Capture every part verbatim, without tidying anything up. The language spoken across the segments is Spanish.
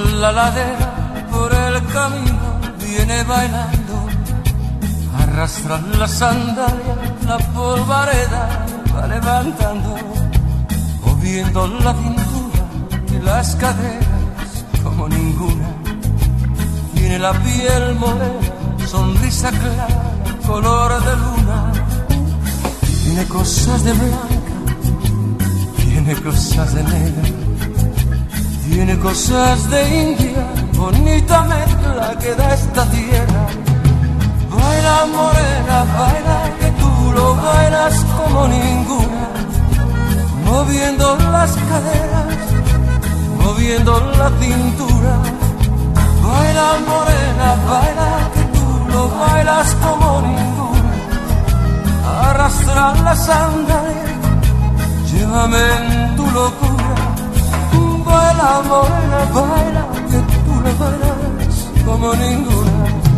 la ladera, por el camino, viene bailando. Arrastra la sandalia, la polvareda va levantando, moviendo la cintura y las caderas como ninguna. Tiene la piel morena, sonrisa clara, color de luna. Tiene cosas de blanca, tiene cosas de negra, tiene cosas de India, bonita mezcla que da esta tierra. Baila morena, baila que tú lo bailas como ninguna, moviendo las caderas, moviendo la cintura. Baila morena, baila que tú lo bailas como ninguna. Arrastra la sandalia, llévame en tu locura. Baila morena, baila que tú lo bailas como ninguna.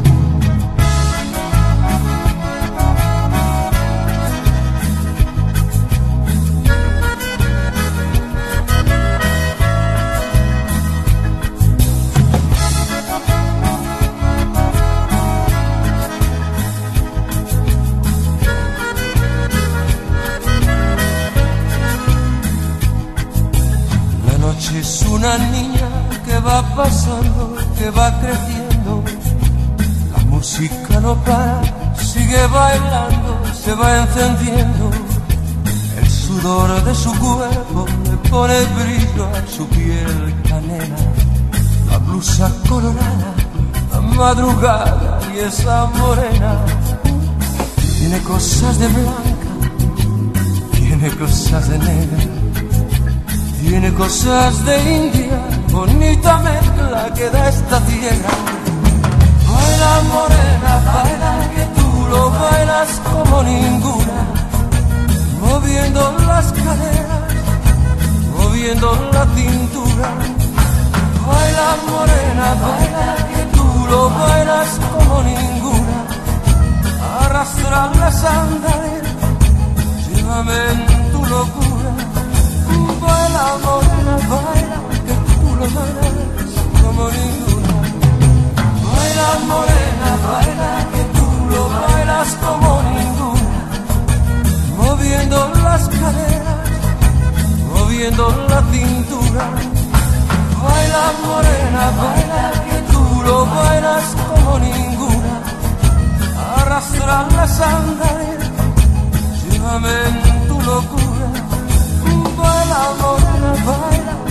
Es una niña que va pasando, que va creciendo. La música no para, sigue bailando, se va encendiendo. El sudor de su cuerpo le pone brillo a su piel canela. La blusa colorada, la madrugada y esa morena. Tiene cosas de blanca, tiene cosas de negra, tiene cosas de India, bonita mezcla que da esta tierra. Baila morena, baila que tú lo bailas como ninguna, moviendo las caderas, moviendo la cintura. Baila morena, baila que tú lo bailas como ninguna. Arrastra la sandalia, llévame en tu locura. Baila morena, baila que tú lo bailas como ninguna. Baila morena, baila que tú lo bailas como ninguna, moviendo las caderas, moviendo la cintura. Baila morena, baila que tú lo bailas como ninguna. Arrastra la sandalia, llévame en tu locura. Baila morena, baila